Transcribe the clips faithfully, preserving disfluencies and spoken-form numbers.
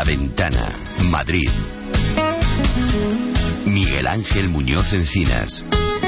La Ventana, Madrid. Miguel Ángel Muñoz Encinas.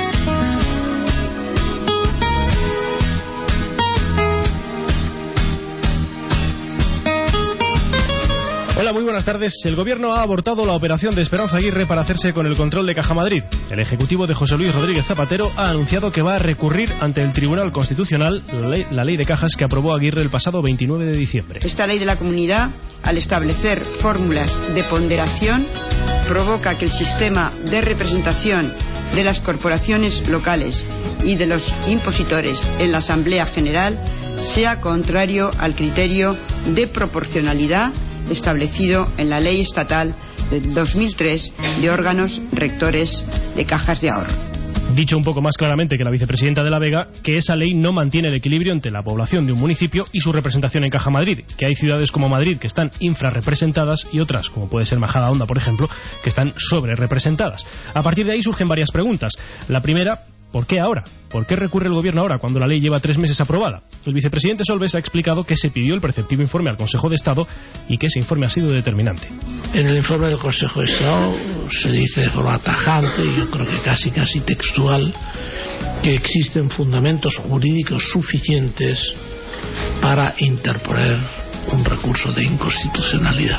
Hola, muy buenas tardes. El Gobierno ha abortado la operación de Esperanza Aguirre para hacerse con el control de Caja Madrid. El Ejecutivo de José Luis Rodríguez Zapatero ha anunciado que va a recurrir ante el Tribunal Constitucional la ley, la ley de cajas que aprobó Aguirre el pasado veintinueve de diciembre. Esta ley de la Comunidad, al establecer fórmulas de ponderación, provoca que el sistema de representación de las corporaciones locales y de los impositores en la Asamblea General sea contrario al criterio de proporcionalidad establecido en la Ley Estatal del dos mil tres de órganos rectores de cajas de ahorro. Dicho un poco más claramente que la vicepresidenta de la Vega, que esa ley no mantiene el equilibrio entre la población de un municipio y su representación en Caja Madrid, que hay ciudades como Madrid que están infrarrepresentadas y otras, como puede ser Majadahonda, por ejemplo, que están sobrerepresentadas. A partir de ahí surgen varias preguntas. La primera, ¿por qué ahora? ¿Por qué recurre el Gobierno ahora, cuando la ley lleva tres meses aprobada? El vicepresidente Solbes ha explicado que se pidió el preceptivo informe al Consejo de Estado y que ese informe ha sido determinante. En el informe del Consejo de Estado se dice de forma tajante, y yo creo que casi casi textual, que existen fundamentos jurídicos suficientes para interponer un recurso de inconstitucionalidad.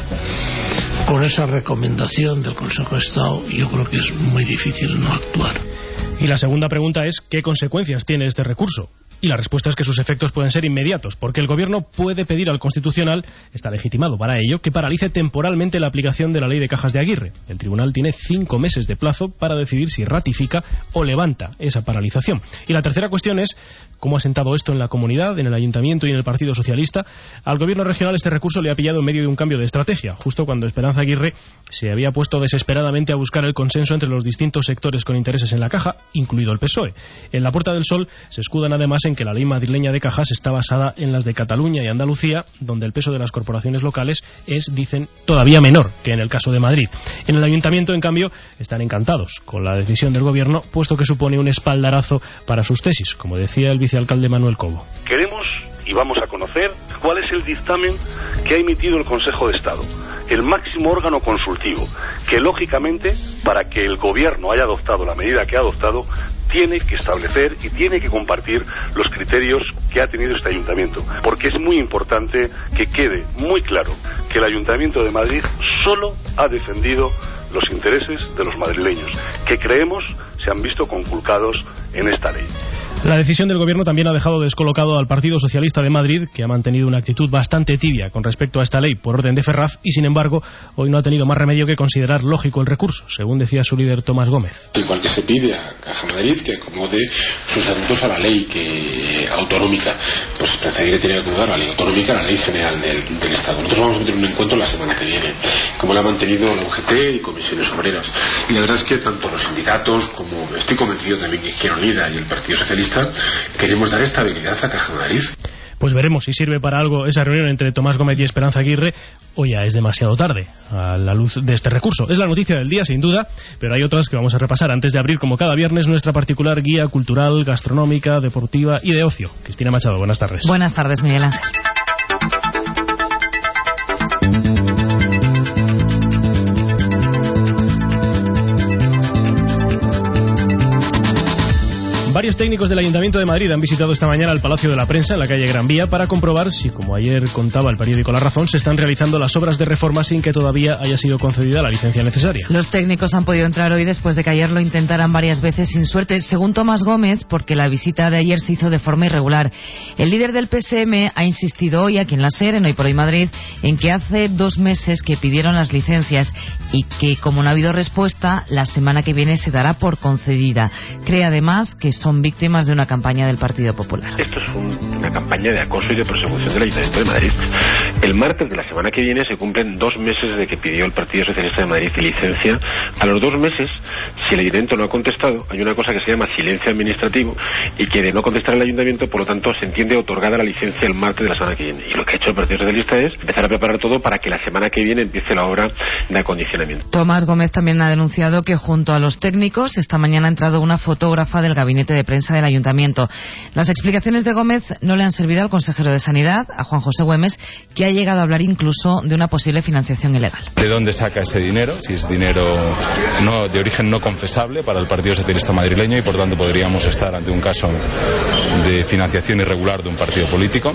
Con esa recomendación del Consejo de Estado yo creo que es muy difícil no actuar. Y la segunda pregunta es, ¿qué consecuencias tiene este recurso? Y la respuesta es que sus efectos pueden ser inmediatos, porque el Gobierno puede pedir al Constitucional, está legitimado para ello, que paralice temporalmente la aplicación de la ley de cajas de Aguirre. El Tribunal tiene cinco meses de plazo para decidir si ratifica o levanta esa paralización. Y la tercera cuestión es, ¿cómo ha sentado esto en la comunidad, en el Ayuntamiento y en el Partido Socialista? Al Gobierno regional este recurso le ha pillado en medio de un cambio de estrategia, justo cuando Esperanza Aguirre se había puesto desesperadamente a buscar el consenso entre los distintos sectores con intereses en la caja, incluido el P S O E. En la Puerta del Sol se escudan además en que la ley madrileña de cajas está basada en las de Cataluña y Andalucía, donde el peso de las corporaciones locales es, dicen, todavía menor que en el caso de Madrid. En el Ayuntamiento, en cambio, están encantados con la decisión del Gobierno, puesto que supone un espaldarazo para sus tesis, como decía el vicealcalde Manuel Cobo. Queremos y vamos a conocer cuál es el dictamen que ha emitido el Consejo de Estado, el máximo órgano consultivo, que lógicamente, para que el Gobierno haya adoptado la medida que ha adoptado, tiene que establecer y tiene que compartir los criterios que ha tenido este Ayuntamiento, porque es muy importante que quede muy claro que el Ayuntamiento de Madrid solo ha defendido los intereses de los madrileños, que creemos se han visto conculcados en esta ley. La decisión del Gobierno también ha dejado descolocado al Partido Socialista de Madrid, que ha mantenido una actitud bastante tibia con respecto a esta ley por orden de Ferraz y, sin embargo, hoy no ha tenido más remedio que considerar lógico el recurso, según decía su líder Tomás Gómez. Igual que se pide a Caja Madrid que acomode sus asuntos a la ley que autonómica, pues Esperanza Aguirre tiene que acomodar la ley autonómica a la ley general del, del Estado. Nosotros vamos a meter un encuentro la semana que viene, como lo ha mantenido la U G T y comisiones obreras. Y la verdad es que tanto los sindicatos como estoy convencido también que Izquierda Unida y el Partido Socialista queremos dar estabilidad a Caja Madrid. Pues veremos si sirve para algo esa reunión entre Tomás Gómez y Esperanza Aguirre, o ya es demasiado tarde a la luz de este recurso. Es la noticia del día, sin duda, pero hay otras que vamos a repasar antes de abrir, como cada viernes, nuestra particular guía cultural, gastronómica, deportiva y de ocio. Cristina Machado, buenas tardes. Buenas tardes, Miguel Ángel. Varios técnicos del Ayuntamiento de Madrid han visitado esta mañana el Palacio de la Prensa en la calle Gran Vía para comprobar si, como ayer contaba el periódico La Razón, se están realizando las obras de reforma sin que todavía haya sido concedida la licencia necesaria. Los técnicos han podido entrar hoy después de que ayer lo intentaran varias veces sin suerte, según Tomás Gómez, porque la visita de ayer se hizo de forma irregular. El líder del P S M ha insistido hoy aquí en la SER, en Hoy por Hoy Madrid, en que hace dos meses que pidieron las licencias y que, como no ha habido respuesta, la semana que viene se dará por concedida. Cree además que son víctimas de una campaña del Partido Popular. Esto es un, una campaña de acoso y de persecución del Ayuntamiento de Madrid. El martes de la semana que viene se cumplen dos meses de que pidió el Partido Socialista de Madrid licencia. A los dos meses, si el Ayuntamiento no ha contestado, hay una cosa que se llama silencio administrativo y que de no contestar el Ayuntamiento, por lo tanto, se entiende otorgada la licencia el martes de la semana que viene. Y lo que ha hecho el Partido Socialista es empezar a preparar todo para que la semana que viene empiece la obra de acondicionamiento. Tomás Gómez también ha denunciado que junto a los técnicos esta mañana ha entrado una fotógrafa del gabinete de prensa del Ayuntamiento. Las explicaciones de Gómez no le han servido al consejero de Sanidad, a Juan José Güemes, que ha llegado a hablar incluso de una posible financiación ilegal. ¿De dónde saca ese dinero? Si es dinero no, de origen no confesable para el Partido Socialista madrileño y por tanto podríamos estar ante un caso de financiación irregular de un partido político.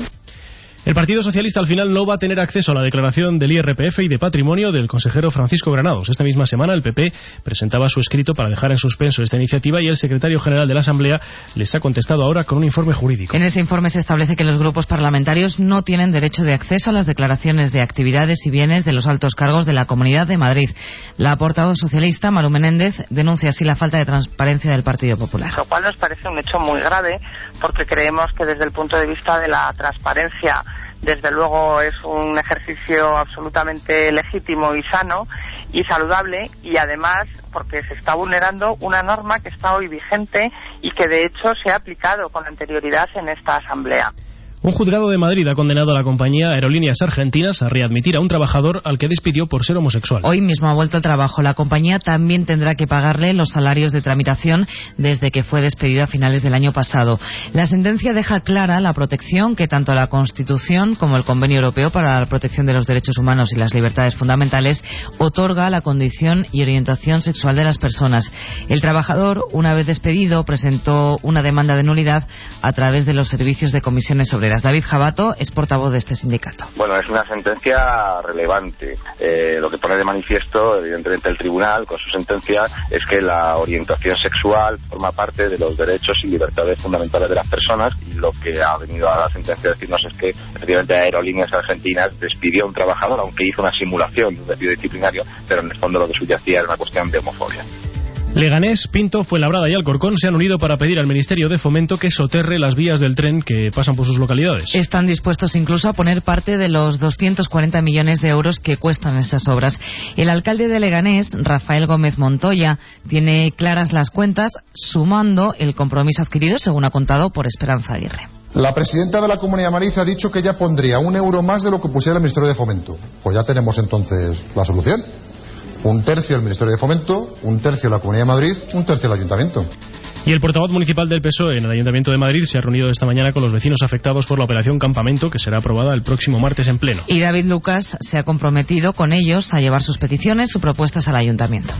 El Partido Socialista al final no va a tener acceso a la declaración del I R P F y de patrimonio del consejero Francisco Granados. Esta misma semana el P P presentaba su escrito para dejar en suspenso esta iniciativa y el secretario general de la Asamblea les ha contestado ahora con un informe jurídico. En ese informe se establece que los grupos parlamentarios no tienen derecho de acceso a las declaraciones de actividades y bienes de los altos cargos de la Comunidad de Madrid. La portavoz socialista, Maru Menéndez, denuncia así la falta de transparencia del Partido Popular. Lo cual nos parece un hecho muy grave porque creemos que desde el punto de vista de la transparencia, desde luego es un ejercicio absolutamente legítimo y sano y saludable, y además porque se está vulnerando una norma que está hoy vigente y que de hecho se ha aplicado con anterioridad en esta Asamblea. Un juzgado de Madrid ha condenado a la compañía Aerolíneas Argentinas a readmitir a un trabajador al que despidió por ser homosexual. Hoy mismo ha vuelto al trabajo. La compañía también tendrá que pagarle los salarios de tramitación desde que fue despedido a finales del año pasado. La sentencia deja clara la protección que tanto la Constitución como el Convenio Europeo para la Protección de los Derechos Humanos y las Libertades Fundamentales otorga a la condición y orientación sexual de las personas. El trabajador, una vez despedido, presentó una demanda de nulidad a través de los servicios de comisiones obreras. David Jabato es portavoz de este sindicato. Bueno, es una sentencia relevante. Eh, lo que pone de manifiesto, evidentemente, el tribunal con su sentencia es que la orientación sexual forma parte de los derechos y libertades fundamentales de las personas, y lo que ha venido a la sentencia a decirnos es que efectivamente Aerolíneas Argentinas despidió a un trabajador, aunque hizo una simulación de un despido disciplinario, pero en el fondo lo que subyacía era una cuestión de homofobia. Leganés, Pinto, Fuenlabrada y Alcorcón se han unido para pedir al Ministerio de Fomento que soterre las vías del tren que pasan por sus localidades. Están dispuestos incluso a poner parte de los doscientos cuarenta millones de euros que cuestan esas obras. El alcalde de Leganés, Rafael Gómez Montoya, tiene claras las cuentas, sumando el compromiso adquirido, según ha contado, por Esperanza Aguirre. La presidenta de la Comunidad de Madrid ha dicho que ya pondría un euro más de lo que pusiera el Ministerio de Fomento. Pues ya tenemos entonces la solución. Un tercio el Ministerio de Fomento, un tercio la Comunidad de Madrid, un tercio el Ayuntamiento. Y el portavoz municipal del P S O E en el Ayuntamiento de Madrid se ha reunido esta mañana con los vecinos afectados por la operación Campamento, que será aprobada el próximo martes en pleno. Y David Lucas se ha comprometido con ellos a llevar sus peticiones, sus propuestas al Ayuntamiento.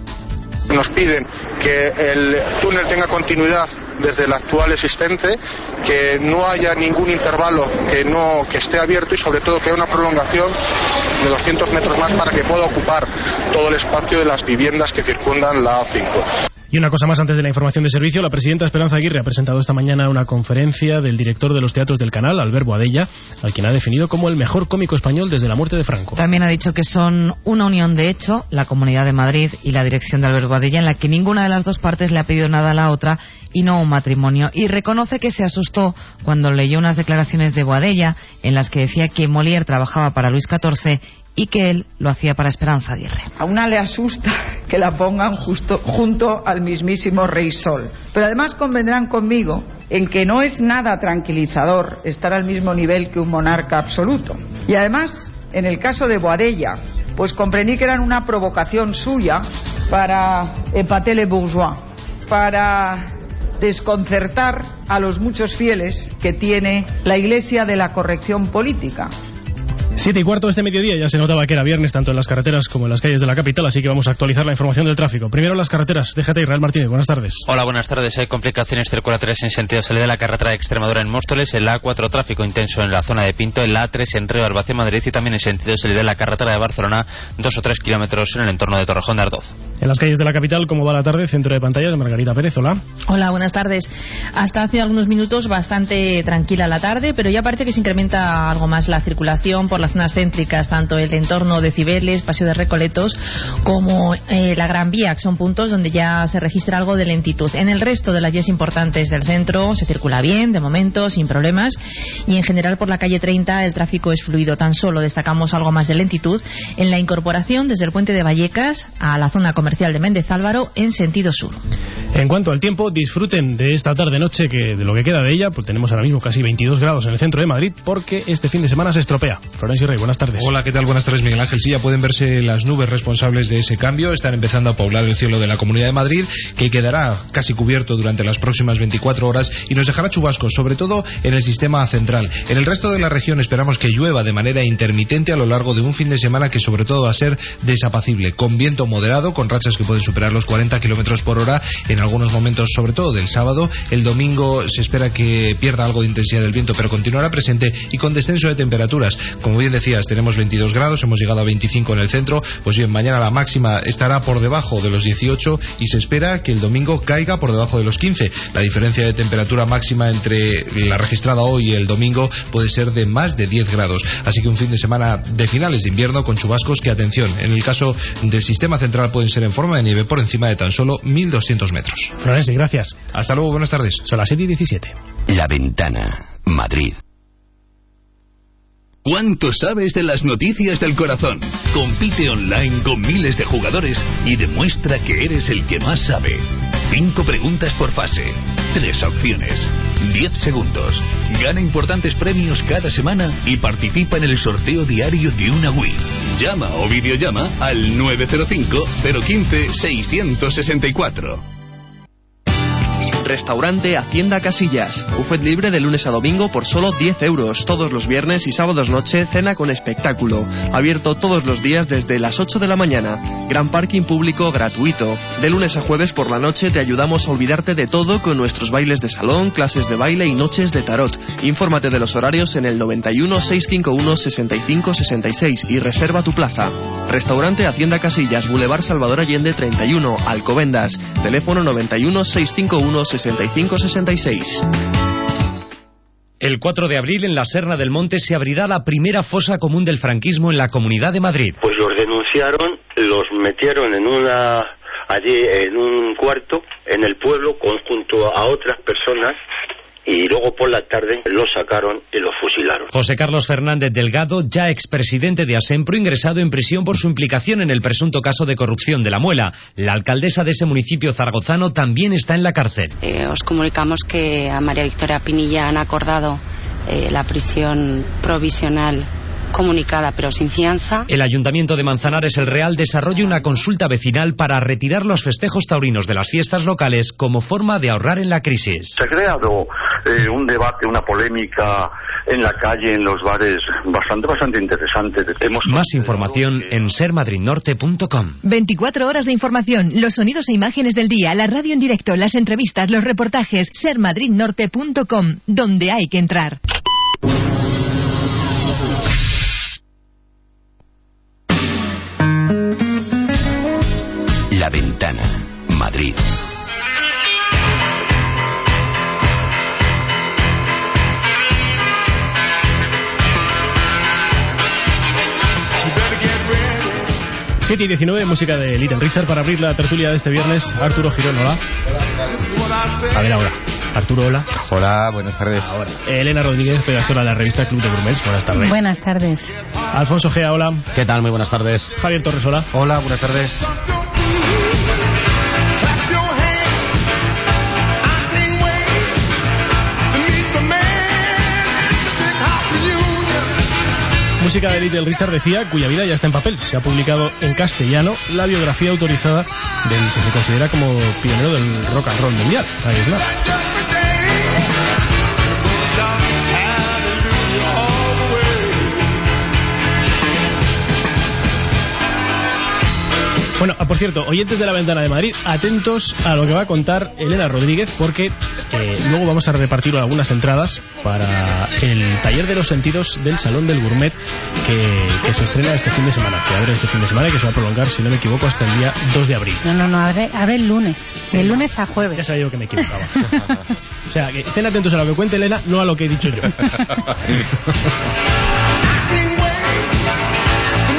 Nos piden que el túnel tenga continuidad desde el actual existente, que no haya ningún intervalo que no que esté abierto, y sobre todo que haya una prolongación de doscientos metros más para que pueda ocupar todo el espacio de las viviendas que circundan la A cinco. Y una cosa más antes de la información de servicio, la presidenta Esperanza Aguirre ha presentado esta mañana una conferencia del director de los teatros del Canal, Albert Boadella, al quien ha definido como el mejor cómico español desde la muerte de Franco. También ha dicho que son una unión de hecho, la Comunidad de Madrid y la dirección de Albert Boadella, en la que ninguna de las dos partes le ha pedido nada a la otra y no un matrimonio. Y reconoce que se asustó cuando leyó unas declaraciones de Boadella en las que decía que Molière trabajaba para Luis catorce y que él lo hacía para Esperanza Aguirre. A una le asusta que la pongan justo junto al mismísimo Rey Sol. Pero además convendrán conmigo en que no es nada tranquilizador estar al mismo nivel que un monarca absoluto. Y además, en el caso de Boadella, pues comprendí que eran una provocación suya para épater les bourgeois, para desconcertar a los muchos fieles que tiene la Iglesia de la corrección política. Siete y cuarto este mediodía, ya se notaba que era viernes tanto en las carreteras como en las calles de la capital, así que vamos a actualizar la información del tráfico. Primero las carreteras, déjate Israel Martínez, buenas tardes. Hola, buenas tardes. Hay complicaciones circulatorias en sentido salida de la carretera de Extremadura en Móstoles, el A cuatro tráfico intenso en la zona de Pinto, el A tres en Río Albacete Madrid y también en sentido salida de la carretera de Barcelona, dos o tres kilómetros en el entorno de Torrejón de Ardoz. En las calles de la capital, ¿cómo va la tarde? Centro de pantalla de Margarita Pérez, hola. Hola, buenas tardes. Hasta hace algunos minutos bastante tranquila la tarde, pero ya parece que se incrementa algo más la circulación por las zonas céntricas, tanto el entorno de Cibeles, Paseo de Recoletos, como eh, la Gran Vía, que son puntos donde ya se registra algo de lentitud. En el resto de las vías importantes del centro se circula bien, de momento, sin problemas, y en general por la calle treinta el tráfico es fluido. Tan solo destacamos algo más de lentitud en la incorporación desde el puente de Vallecas a la zona comercial de Méndez Álvaro en sentido sur. En cuanto al tiempo, disfruten de esta tarde-noche, que de lo que queda de ella, pues tenemos ahora mismo casi veintidós grados en el centro de Madrid, porque este fin de semana se estropea. Florencia. Isirrey, buenas tardes. Hola, ¿qué tal? Buenas tardes, Miguel Ángel. Sí, ya pueden verse las nubes responsables de ese cambio. Están empezando a poblar el cielo de la Comunidad de Madrid, que quedará casi cubierto durante las próximas veinticuatro horas y nos dejará chubascos, sobre todo en el sistema central. En el resto de la región esperamos que llueva de manera intermitente a lo largo de un fin de semana que sobre todo va a ser desapacible, con viento moderado, con rachas que pueden superar los cuarenta kilómetros por hora en algunos momentos, sobre todo del sábado. El domingo se espera que pierda algo de intensidad del viento, pero continuará presente y con descenso de temperaturas. Como bien decías, tenemos veintidós grados, hemos llegado a veinticinco en el centro. Pues bien, mañana la máxima estará por debajo de los dieciocho y se espera que el domingo caiga por debajo de los quince. La diferencia de temperatura máxima entre la registrada hoy y el domingo puede ser de más de diez grados. Así que un fin de semana de finales de invierno con chubascos que, atención, en el caso del sistema central pueden ser en forma de nieve por encima de tan solo mil doscientos metros. Florenzi, gracias. Hasta luego, buenas tardes. Son las siete y diecisiete. La Ventana, Madrid. ¿Cuánto sabes de las noticias del corazón? Compite online con miles de jugadores y demuestra que eres el que más sabe. Cinco preguntas por fase. Tres opciones. Diez segundos. Gana importantes premios cada semana y participa en el sorteo diario de una Wii. Llama o videollama al nueve cero cinco, cero uno cinco, seis seis cuatro. Restaurante Hacienda Casillas. Buffet libre de lunes a domingo por solo diez euros. Todos los viernes y sábados noche, cena con espectáculo. Abierto todos los días desde las ocho de la mañana. Gran parking público gratuito. De lunes a jueves por la noche te ayudamos a olvidarte de todo con nuestros bailes de salón, clases de baile y noches de tarot. Infórmate de los horarios en el noventa y uno, seiscientos cincuenta y uno, sesenta y cinco sesenta y seis y reserva tu plaza. Restaurante Hacienda Casillas, Boulevard Salvador Allende treinta y uno, Alcobendas. Teléfono noventa y uno, seiscientos cincuenta y uno, sesenta y cinco sesenta y seis. El cuatro de abril en la Serna del Monte se abrirá la primera fosa común del franquismo en la Comunidad de Madrid. Pues los denunciaron, los metieron en una allí en un cuarto en el pueblo con, junto a otras personas, y luego por la tarde lo sacaron y lo fusilaron. José Carlos Fernández Delgado, ya expresidente de Asempro, ingresado en prisión por su implicación en el presunto caso de corrupción de La Muela. La alcaldesa de ese municipio zaragozano también está en la cárcel. Eh, os comunicamos que a María Victoria Pinilla han acordado eh, la prisión provisional comunicada pero sin fianza. El Ayuntamiento de Manzanares el Real desarrolla una consulta vecinal para retirar los festejos taurinos de las fiestas locales como forma de ahorrar en la crisis. Se ha creado eh, un debate, una polémica en la calle, en los bares, bastante, bastante interesante. Hemos Más información en ser madrid norte punto com. veinticuatro horas de información, los sonidos e imágenes del día, la radio en directo, las entrevistas, los reportajes. ser madrid norte punto com, donde hay que entrar. La Ventana, Madrid. siete y diecinueve, música de Little Richard para abrir la tertulia de este viernes. Arturo Girón, hola. A ver ahora. Arturo, hola. Hola, buenas tardes. Ahora. Elena Rodríguez, redactora de la revista Club de Gourmets. Buenas tardes. Buenas tardes. Alfonso Gea, hola. ¿Qué tal? Muy buenas tardes. Javier Torres, hola. Hola, buenas tardes. Música de Little Richard, decía, cuya vida ya está en papel. Se ha publicado en castellano la biografía autorizada del que se considera como pionero del rock and roll mundial. Ahí es nada. Bueno, por cierto, oyentes de La Ventana de Madrid, atentos a lo que va a contar Elena Rodríguez, porque eh, luego vamos a repartir algunas entradas para el taller de los sentidos del Salón del Gourmet que, que se estrena este fin de semana, que abre este fin de semana y que se va a prolongar, si no me equivoco, hasta el día dos de abril. No, no, no, abre, abre el lunes, de lunes a jueves. Ya sabía yo que me equivocaba. O sea, que estén atentos a lo que cuente Elena, no a lo que he dicho yo.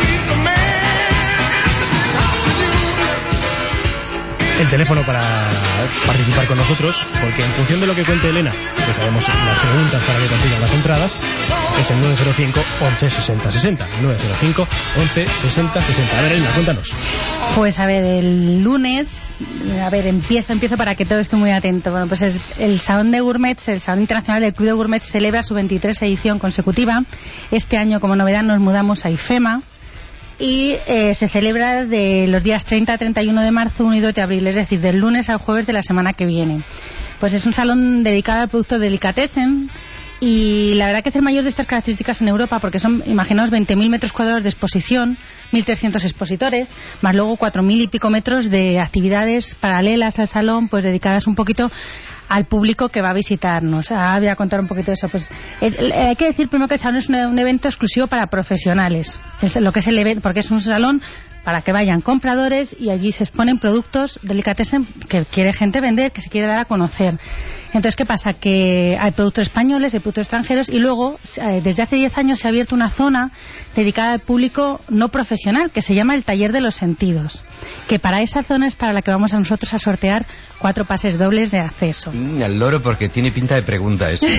El teléfono para participar con nosotros, porque en función de lo que cuente Elena, que sabemos las preguntas para que consigan las entradas, es el nueve cero cinco, once, sesenta, sesenta. nueve cero cinco, once, sesenta, sesenta. A ver, Elena, cuéntanos. Pues a ver, el lunes, a ver, empiezo, empiezo para que todo esté muy atento. Bueno, pues es el Salón de Gourmets, el Salón Internacional del Club de Gourmets celebra su veintitrés edición consecutiva. Este año, como novedad, nos mudamos a IFEMA y eh, se celebra de los días treinta a treinta y uno de marzo, uno y dos de abril, es decir, del lunes al jueves de la semana que viene. Pues es un salón dedicado al producto delicatessen. Y la verdad que es el mayor de estas características en Europa, porque son, imaginaos, veinte mil metros cuadrados de exposición, mil trescientos expositores, más luego cuatro mil y pico metros de actividades paralelas al salón, pues dedicadas un poquito al público que va a visitarnos. Ahora voy a contar un poquito de eso. Pues es, hay que decir primero que el salón es un, un evento exclusivo para profesionales, es lo que es el evento, porque es un salón para que vayan compradores y allí se exponen productos delicatessen que quiere gente vender, que se quiere dar a conocer. Entonces, ¿qué pasa? Que hay productos españoles, hay productos extranjeros y luego, eh, desde hace diez años se ha abierto una zona dedicada al público no profesional que se llama el Taller de los Sentidos, que para esa zona es para la que vamos a nosotros a sortear cuatro pases dobles de acceso. Mm, al loro, porque tiene pinta de pregunta eso.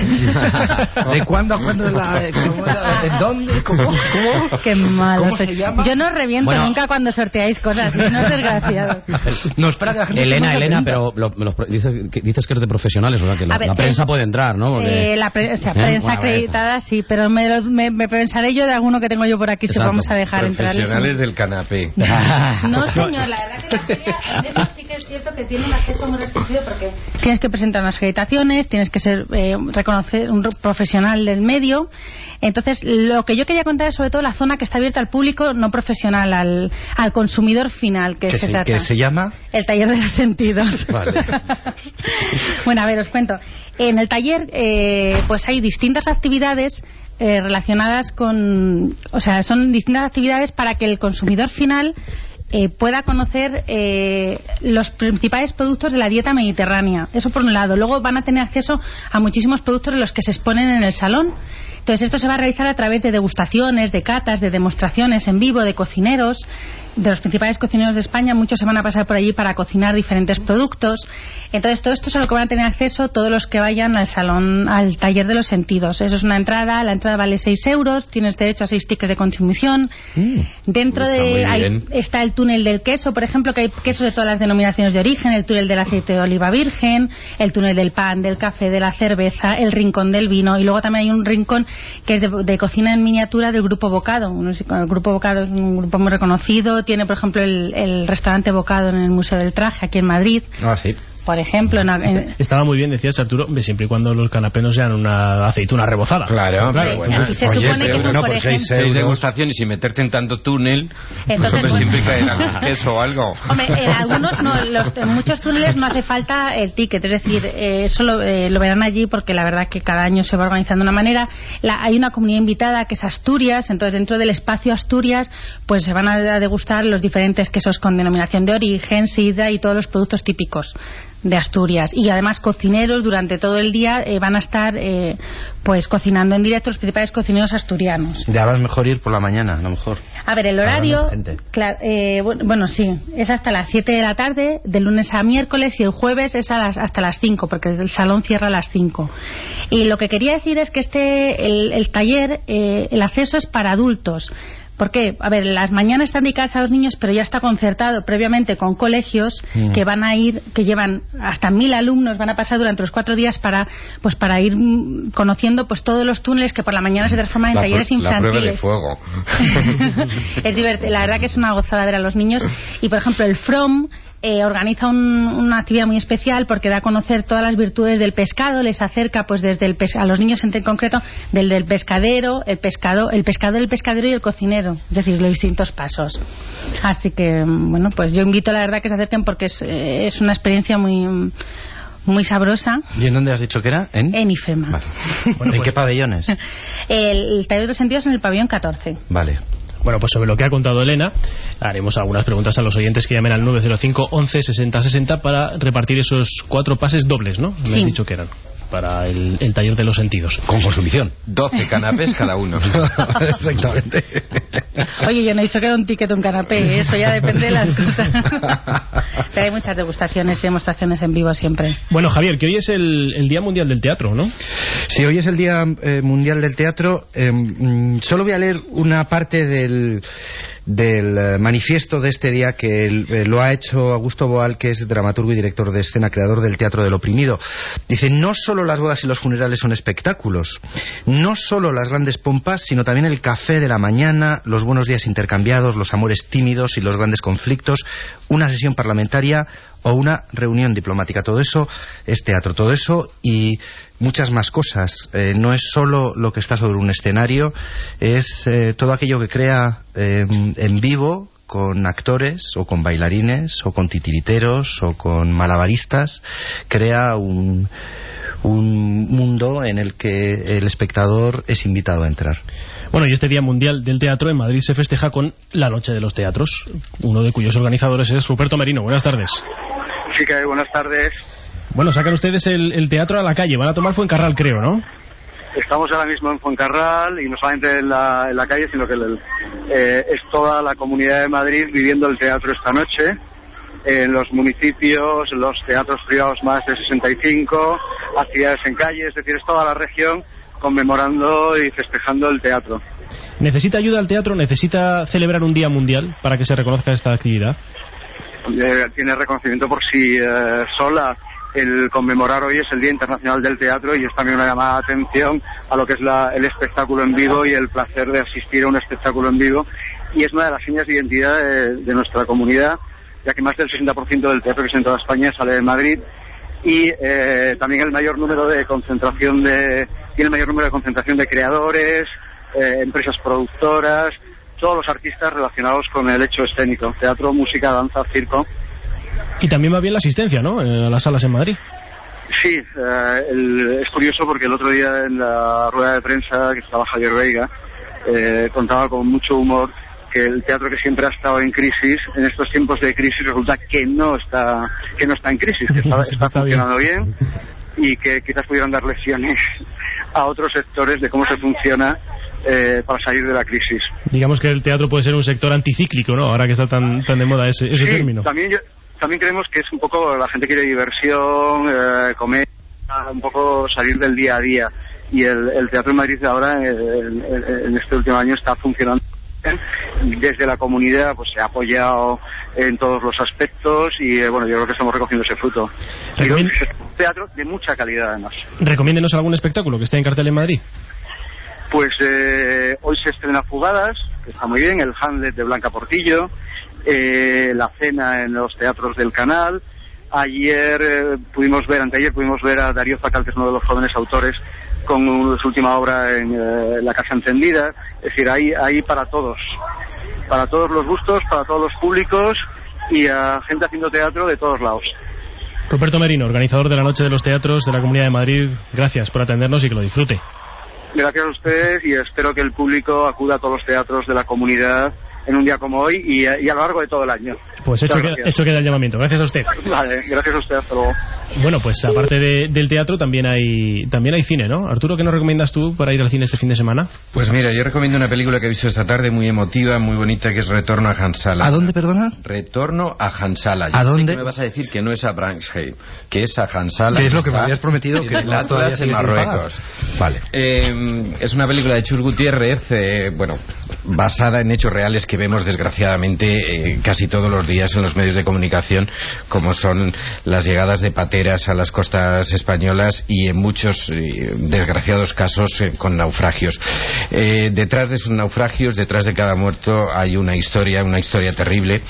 ¿De cuándo a cuándo? La, ¿cómo, la, ¿Dónde? ¿Cómo? ¿Cómo? Qué malo. ¿Cómo se llama? Yo no reviento bueno, nunca cuando sorteáis cosas, no es desgraciado. No, espera que la gente Elena, Elena, pero lo, lo, dices, que, dices que eres de profesionales, o sea que la, ver, la prensa eh, puede entrar, ¿no? Porque, eh, la pre o sea, ¿eh? prensa bueno, acreditada bueno, sí, pero me, lo, me, me pensaré yo de alguno que tengo yo por aquí. Exacto. Si vamos a dejar entrar. Profesionales del canapé. No, señor, la verdad que la feria, eso sí que es cierto que tiene un acceso muy restringido porque tienes que presentar unas acreditaciones, tienes que ser eh, reconocer un profesional del medio. Entonces, lo que yo quería contar es sobre todo la zona que está abierta al público no profesional, al, al consumidor final, que, ¿Que se, se trata. ¿Que se llama? El Taller de los Sentidos. Vale. Bueno, a ver, os cuento. En el taller, eh, pues hay distintas actividades eh, relacionadas con... O sea, son distintas actividades para que el consumidor final eh, pueda conocer eh, los principales productos de la dieta mediterránea. Eso por un lado. Luego van a tener acceso a muchísimos productos de los que se exponen en el salón. Entonces esto se va a realizar a través de degustaciones, de catas, de demostraciones en vivo de cocineros, de los principales cocineros de España. Muchos se van a pasar por allí para cocinar diferentes productos. Entonces todo esto es a lo que van a tener acceso todos los que vayan al salón, al Taller de los Sentidos. Eso es una entrada, la entrada vale seis euros, tienes derecho a seis tickets de consumición. Mm, Dentro de hay, está el túnel del queso, por ejemplo, que hay quesos de todas las denominaciones de origen, el túnel del aceite de oliva virgen, el túnel del pan, del café, de la cerveza, el rincón del vino, y luego también hay un rincón que es de, de cocina en miniatura del Grupo Bocado. El Grupo Bocado es un grupo muy reconocido, tiene por ejemplo el, el restaurante Bocado en el Museo del Traje aquí en Madrid. Ah, sí. Por ejemplo, en, en... estaba muy bien, decías Arturo, siempre y cuando los canapés no sean una aceituna rebozada. Claro, claro. Bueno. Y se Oye, supone pero que son, no, por por seis, seis degustaciones y meterte en tanto túnel, entonces, pues, bueno, siempre caerá queso o algo. Hombre, en algunos no, los, en muchos túneles no hace falta el ticket, es decir, eh, eso lo, eh, lo verán allí porque la verdad que cada año se va organizando de una manera. La, hay una comunidad invitada que es Asturias, entonces dentro del espacio Asturias pues se van a degustar los diferentes quesos con denominación de origen, sidra y todos los productos típicos de Asturias, y además cocineros durante todo el día eh, van a estar eh, pues cocinando en directo los principales cocineros asturianos. Ya vas mejor ir por la mañana, a lo mejor. A ver, el horario, claro, eh, bueno, bueno, sí, es hasta las siete de la tarde, de lunes a miércoles, y el jueves es a las, hasta las cinco, porque el salón cierra a las cinco. Y lo que quería decir es que este el, el taller, eh, el acceso es para adultos. ¿Por qué? A ver, las mañanas están dedicadas a los niños, pero ya está concertado previamente con colegios mm. que van a ir, que llevan hasta mil alumnos, van a pasar durante los cuatro días para pues para ir conociendo pues todos los túneles que por la mañana se transforman en la talleres infantiles. La prueba de fuego. Es divertido, la verdad que es una gozada ver a los niños. Y por ejemplo, el From Eh, organiza un, una actividad muy especial porque da a conocer todas las virtudes del pescado, les acerca pues desde el pes a los niños en concreto del, del pescadero, el pescado, el pescador, el pescadero y el cocinero, es decir, los distintos pasos. Así que bueno, pues yo invito la verdad que se acerquen porque es, eh, es una experiencia muy muy sabrosa. ¿Y en dónde has dicho que era? En, en IFEMA. Vale. Bueno, ¿en pues, qué pabellones? El, el Taller de los Sentidos en el pabellón catorce. Vale. Bueno, pues sobre lo que ha contado Elena, haremos algunas preguntas a los oyentes que llamen al nueve cero cinco, once, sesenta, sesenta para repartir esos cuatro pases dobles, ¿no? Me sí. has dicho que eran. para el, el taller de los sentidos. Con consumición. doce canapés cada uno. Exactamente. Oye, yo no he dicho que era un ticket o un canapé, eso ya depende de las cosas. Pero hay muchas degustaciones y demostraciones en vivo siempre. Bueno, Javier, que hoy es el, el Día Mundial del Teatro, ¿no? Sí, hoy es el Día eh, Mundial del Teatro. Eh, solo voy a leer una parte del... del eh, manifiesto de este día que eh, lo ha hecho Augusto Boal, que es dramaturgo y director de escena, creador del Teatro del Oprimido. Dice: no solo las bodas y los funerales son espectáculos, no solo las grandes pompas, sino también el café de la mañana, los buenos días intercambiados, los amores tímidos y los grandes conflictos, una sesión parlamentaria o una reunión diplomática. Todo eso es teatro, todo eso y muchas más cosas. Eh, no es solo lo que está sobre un escenario, es eh, todo aquello que crea eh, en vivo, con actores o con bailarines o con titiriteros o con malabaristas, crea un, un mundo en el que el espectador es invitado a entrar. Bueno, y este Día Mundial del Teatro en Madrid se festeja con la Noche de los Teatros, uno de cuyos organizadores es Ruperto Merino. Buenas tardes. Sí, que buenas tardes. Bueno, sacan ustedes el, el teatro a la calle, van a tomar Fuencarral, creo, ¿no? Estamos ahora mismo en Fuencarral y no solamente en la, en la calle, sino que el, eh, es toda la Comunidad de Madrid viviendo el teatro esta noche. En los municipios, los teatros privados más de sesenta y cinco, actividades en calle, es decir, es toda la región conmemorando y festejando el teatro. ¿Necesita ayuda el teatro? ¿Necesita celebrar un día mundial para que se reconozca esta actividad? Eh, tiene reconocimiento por sí eh, sola. El conmemorar hoy es el Día Internacional del Teatro y es también una llamada de atención a lo que es la, el espectáculo en vivo y el placer de asistir a un espectáculo en vivo, y es una de las señas de identidad de, de nuestra comunidad, ya que más del sesenta por ciento del teatro que es en toda España sale de Madrid, y eh, también el mayor número de concentración de tiene el mayor número de concentración de creadores, eh, empresas productoras, todos los artistas relacionados con el hecho escénico, teatro, música, danza, circo. Y también va bien la asistencia, ¿no?, a las salas en Madrid. Sí, eh, el, es curioso porque el otro día en la rueda de prensa que estaba Javier Veiga eh, contaba con mucho humor que el teatro, que siempre ha estado en crisis, en estos tiempos de crisis resulta que no está que no está en crisis, que está, está funcionando bien y que quizás pudieran dar lecciones a otros sectores de cómo se funciona eh, para salir de la crisis. Digamos que el teatro puede ser un sector anticíclico, ¿no?, ahora que está tan tan de moda ese, ese sí, término. También yo, También creemos que es un poco, la gente quiere diversión, eh, comer, un poco salir del día a día. Y el, el Teatro en Madrid ahora, en, en este último año, está funcionando bien. Desde la comunidad pues se ha apoyado en todos los aspectos y, eh, bueno, yo creo que estamos recogiendo ese fruto. Y es un teatro de mucha calidad, además. Recomiéndenos algún espectáculo que esté en cartel en Madrid. Pues eh, hoy se estrena Fugadas, que está muy bien, el Hamlet de Blanca Portillo, eh, La Cena en los teatros del Canal. Ayer eh, pudimos ver, anteayer pudimos ver a Darío Facal, que es uno de los jóvenes autores, con su última obra en eh, La Casa Encendida. Es decir, hay, hay para todos, para todos los gustos, para todos los públicos y a gente haciendo teatro de todos lados. Ruperto Merino, organizador de la Noche de los Teatros de la Comunidad de Madrid, gracias por atendernos y que lo disfrute. Gracias a ustedes y espero que el público acuda a todos los teatros de la comunidad en un día como hoy y, y a lo largo de todo el año. Pues hecho, que, hecho queda el llamamiento. Gracias a usted. Vale, gracias a usted. Hasta luego. Bueno, pues aparte de, del teatro también hay también hay cine, ¿no? Arturo, ¿qué nos recomiendas tú para ir al cine este fin de semana? Pues mira, yo recomiendo una película que he visto esta tarde, muy emotiva, muy bonita, que es Retorno a Hansala. ¿A dónde, perdona? Retorno a Hansala. ¿A dónde? Sé que me vas a decir que no es a Branksheim, que es a Hansala. ¿Qué es lo que me habías prometido? Que la Atlas en Marruecos. Vale. Eh, es una película de Chus Gutiérrez, eh, bueno, basada en hechos reales que vemos desgraciadamente eh, casi todos los días en los medios de comunicación, como son las llegadas de pateras a las costas españolas y en muchos eh, desgraciados casos eh, con naufragios. Eh, detrás de esos naufragios, detrás de cada muerto hay una historia, una historia terrible,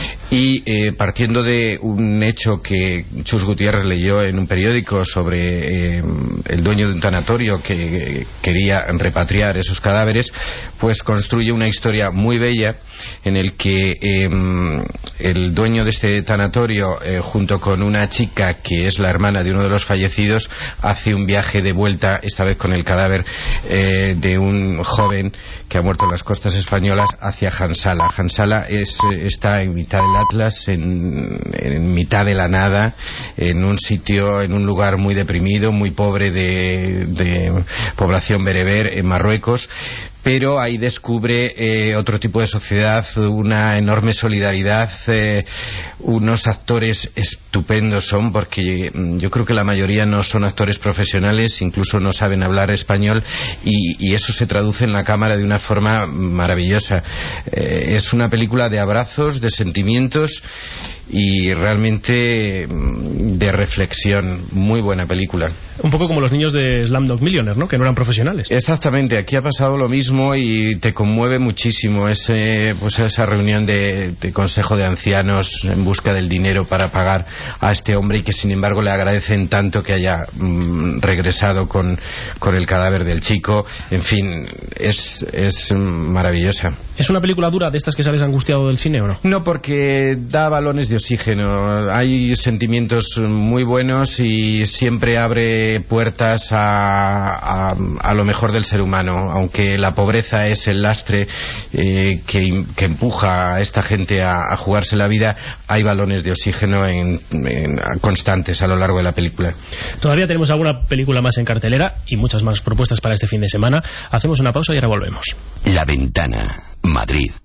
y eh, partiendo de un hecho que Chus Gutiérrez leyó en un periódico sobre eh, el dueño de un tanatorio que eh, quería repatriar esos cadáveres, pues construye una historia muy bella en el que eh, el dueño de este tanatorio, eh, junto con una chica que es la hermana de uno de los fallecidos, hace un viaje de vuelta, esta vez con el cadáver eh, de un joven que ha muerto en las costas españolas, hacia Hansala. Hansala es, está en mitad del Atlas, en, en mitad de la nada, en un sitio, en un lugar muy deprimido, muy pobre de, de población bereber, en Marruecos. Pero ahí descubre eh, otro tipo de sociedad, una enorme solidaridad, eh, unos actores estupendos son, porque yo creo que la mayoría no son actores profesionales, incluso no saben hablar español, y, y eso se traduce en la cámara de una forma maravillosa. Eh, es una película de abrazos, de sentimientos y realmente de reflexión. Muy buena película. Un poco como los niños de Slumdog Millionaire, ¿no? Que no eran profesionales. Exactamente, aquí ha pasado lo mismo y te conmueve muchísimo ese, pues esa reunión de, de consejo de ancianos en busca del dinero para pagar a este hombre, y que sin embargo le agradecen tanto que haya mm, regresado con, con el cadáver del chico. En fin, es, es maravillosa. ¿Es una película dura de estas que sales angustiado del cine o no? No, porque da balones de oxígeno. Hay sentimientos muy buenos y siempre abre puertas a, a, a lo mejor del ser humano. Aunque la pobreza es el lastre eh, que, que empuja a esta gente a, a jugarse la vida, hay balones de oxígeno en, en, constantes a lo largo de la película. Todavía tenemos alguna película más en cartelera y muchas más propuestas para este fin de semana. Hacemos una pausa y ahora volvemos. La Ventana, Madrid.